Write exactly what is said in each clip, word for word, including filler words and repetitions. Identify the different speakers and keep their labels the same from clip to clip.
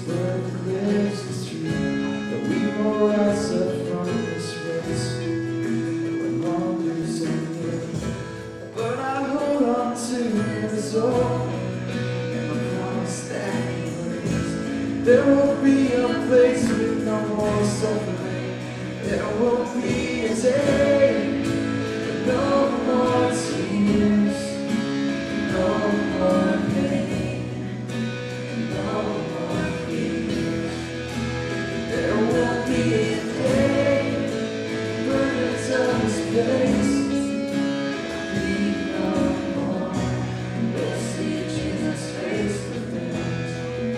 Speaker 1: birth clears the street, that we will rise up from this race. We're wonders in you, but I hold on to his hope and the promise that he brings. There will be a place with no more suffering. There will be a day with no more tears, no more pain, no more fears. There will be a day, burdens of his place. Be no more. We'll see Jesus face to face.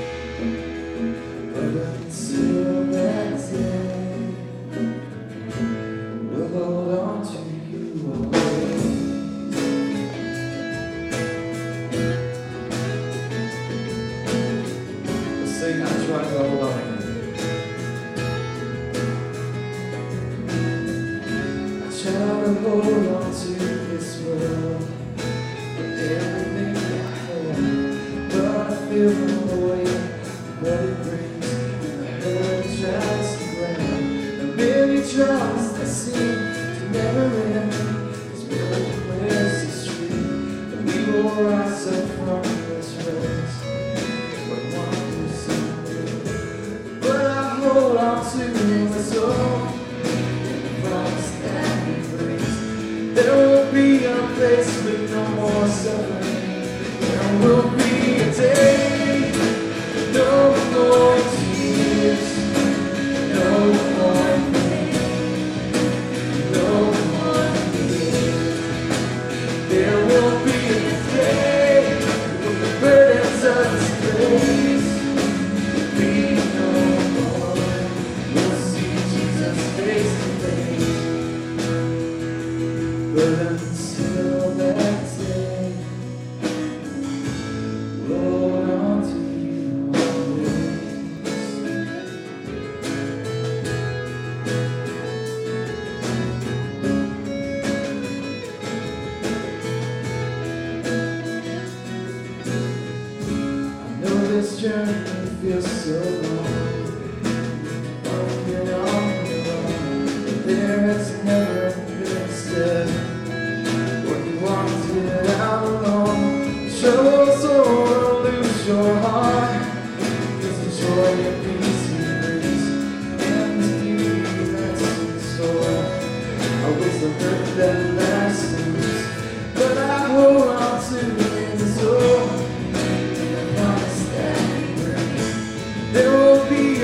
Speaker 1: But until that day, we'll hold on to you always. Let's sing, I try to hold on again. I try to hold on to this world with everything I have, but I feel the weight that it brings, and the hurt tries to grab. The many trials that seem to never end, His will clears the street, and we will rise up from this race. But wonders in you, but I hold on to His hope and the promise that He brings. There will be a place with no more suffering. There will be a day, no more tears, no more pain, no more fear. There will be a day when the burdens of His grace will be no more. We'll see Jesus face to face. But until that day, hold on to you always. I know this journey feels so long, walking on your own, but there has never been a step when you walked it out alone. Troubles or lose your heart, because the joy and peace He brings, and the beauty that's in store, always the hurt that lasts, but I hold on to His hope and the promise that He brings. There will be a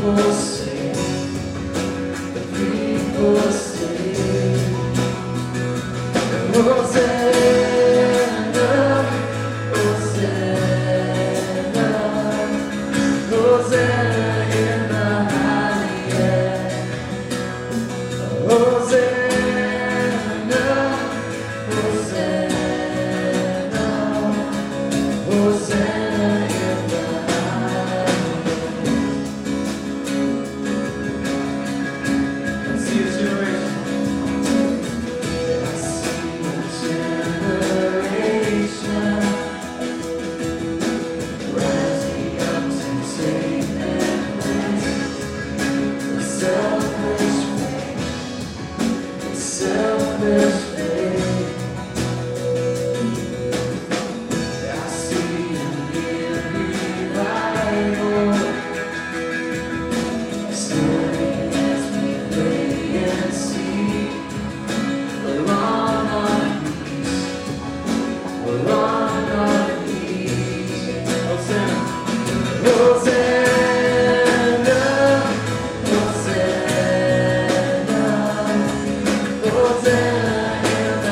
Speaker 1: people sing, the people sing. Hosanna, Hosanna, Hosanna in the highest. Hosanna, Hosanna, Hosanna in the highest. Let's see this generation. I see a generation rising up to take their place. The selfish faith, the selfish faith. I see a new revival stirring as we pray and seek. We're on our knees, we're on our knees. Hosanna, Hosanna, Hosanna, Hosanna in the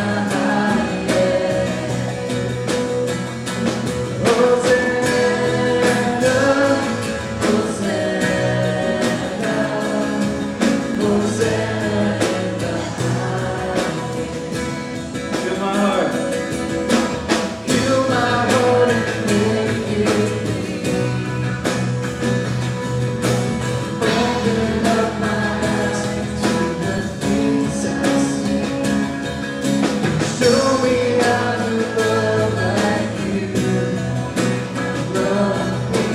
Speaker 1: highest. Hosanna, Hosanna, Hosanna in the highest. Fill my heart, fill my heart and make it clean. Open up my eyes to the things I see. Show me how to love like you love me.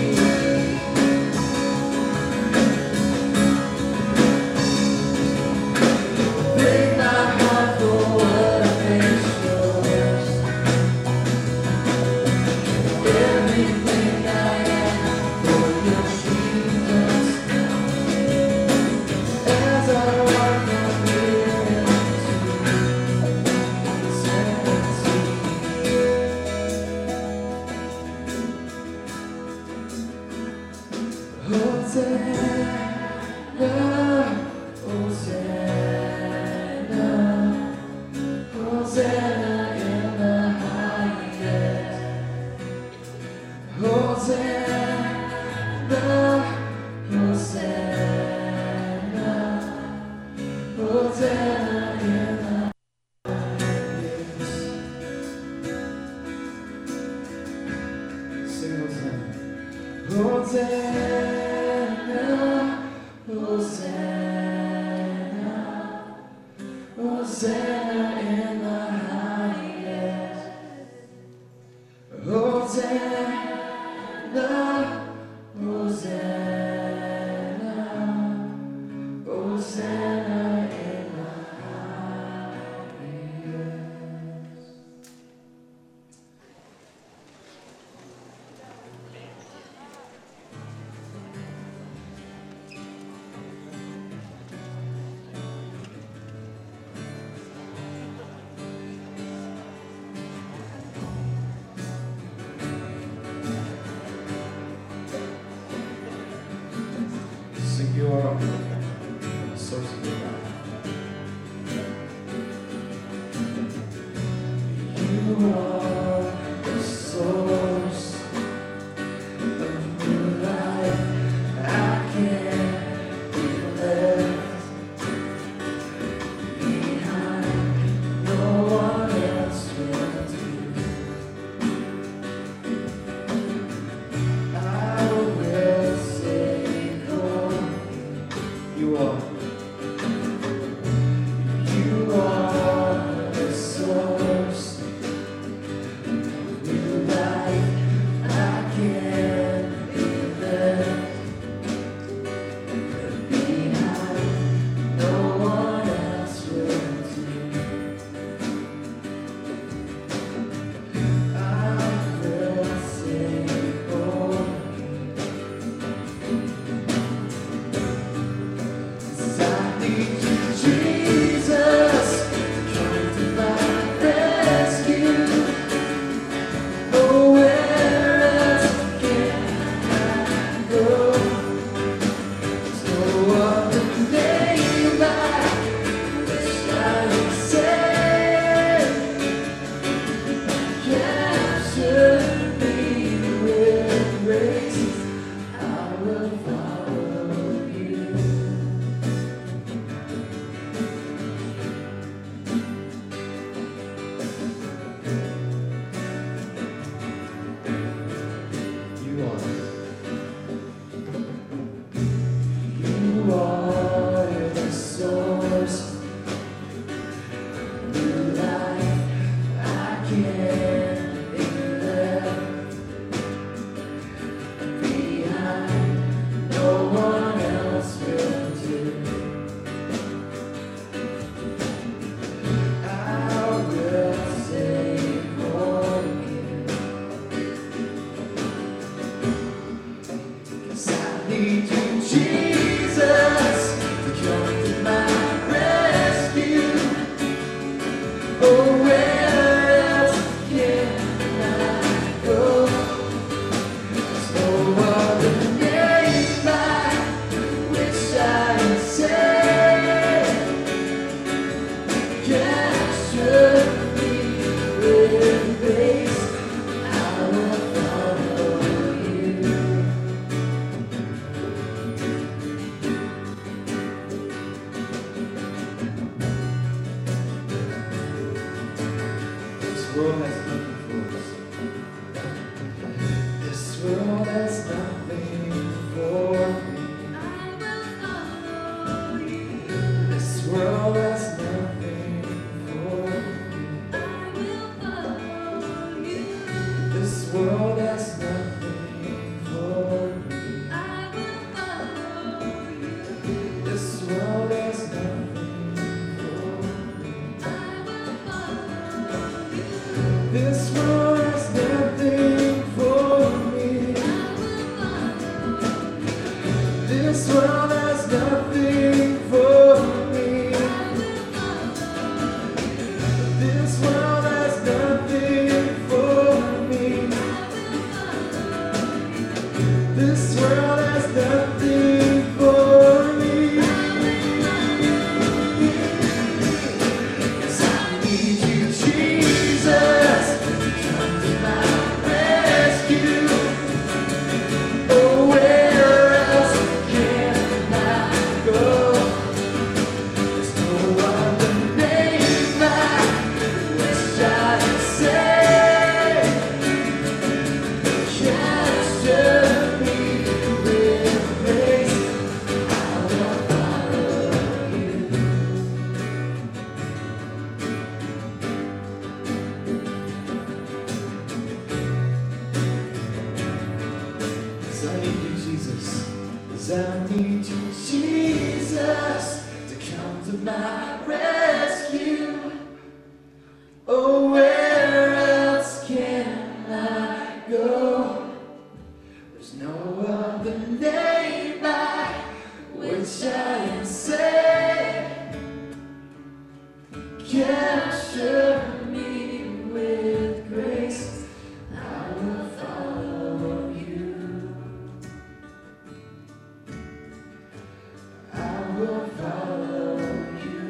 Speaker 1: Break my heart for what makes yours. Everything I am for your kingdom's now. As I walk from here to eternity. Hosanna, Hosanna, Hosanna in the highest. Hosanna, Hosanna, Hosanna in the highest. Sing Hosanna. Hosanna, Hosanna, Hosanna in the highest. Hosanna, Hosanna, Hosanna in the highest. need you, Jesus, to come to my rescue. Oh, where else can I go? There's no other name by which I am saved. Capture me with grace. I will follow you. This world has nothing for us. This world has nothing for me. This world has nothing for me. This world has nothing for me. This world has nothing for me. This world has nothing for me. This world has nothing for me. This world has nothing for me. This world has nothing for me. 'Cause I need you, Jesus, come to my rescue. Oh, where else can I go? There's no other name by which I am saved. Capture me with grace. I will follow you. 'Cause I need you, Jesus. 'Cause I need you, Jesus, to come to my rescue. Oh, where else can I go? There's no other name by which I am saved. Capture me with grace. I will follow you. I will follow you.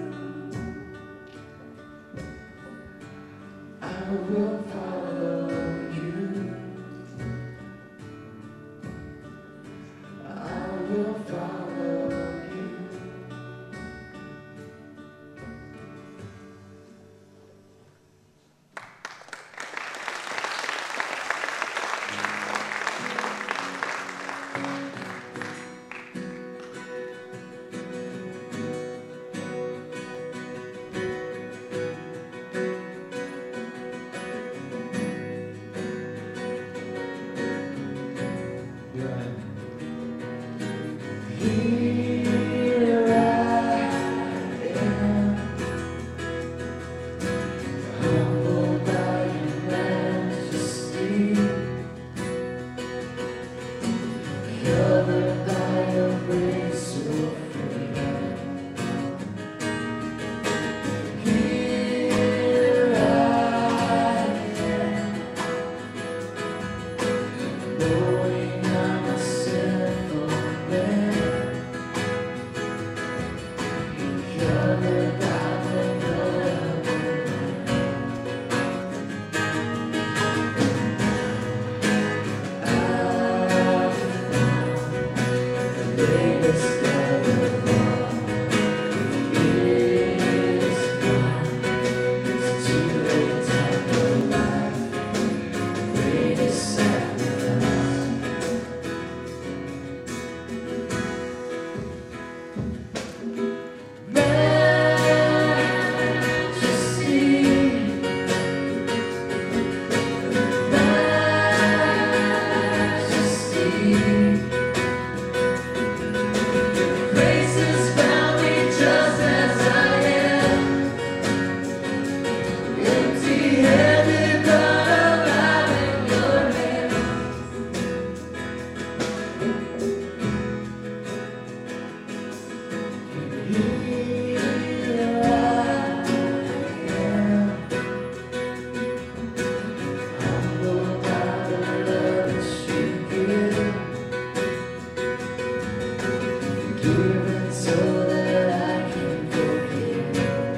Speaker 1: I will follow you. I will follow you. Here I am. Here I am, humbled by your majesty, covered by your grace so free. Here I am, knowing I'm a sinful man. forgiven so that I can forgive.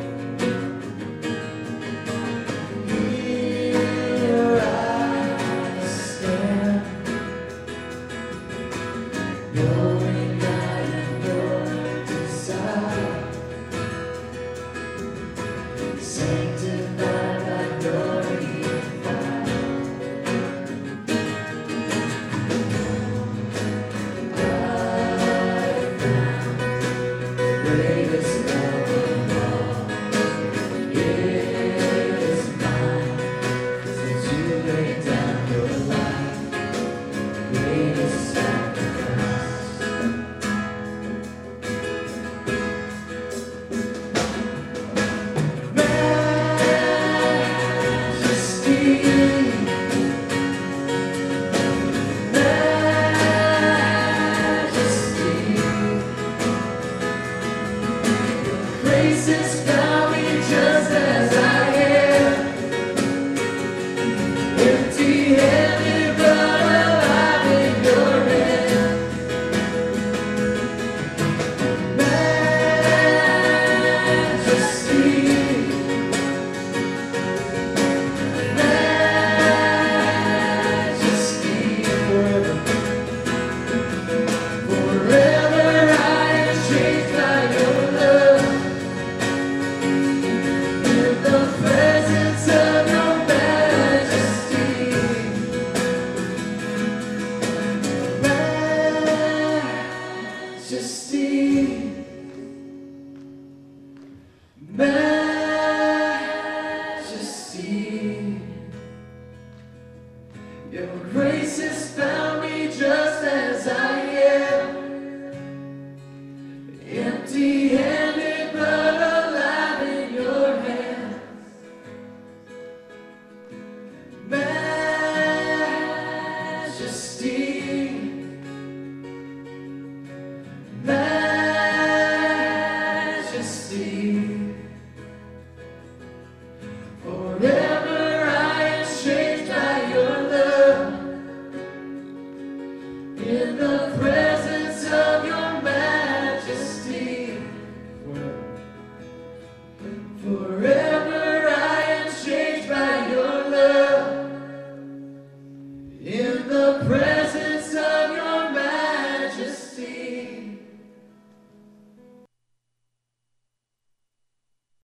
Speaker 1: Here I stand, no